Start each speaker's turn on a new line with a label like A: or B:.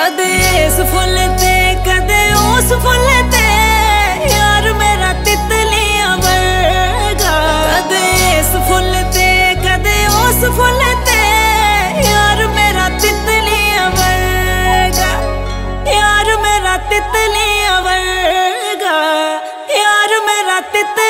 A: कदे इस फुल ते कदे उस फुल ते यार मेरा तितलियां वर्गा। कदे इस फुल ते कदे उस फुल ते यार मेरा तितलियां वर्गा। यार मेरा तितलियां वर्गा। यार मेरा तितलियां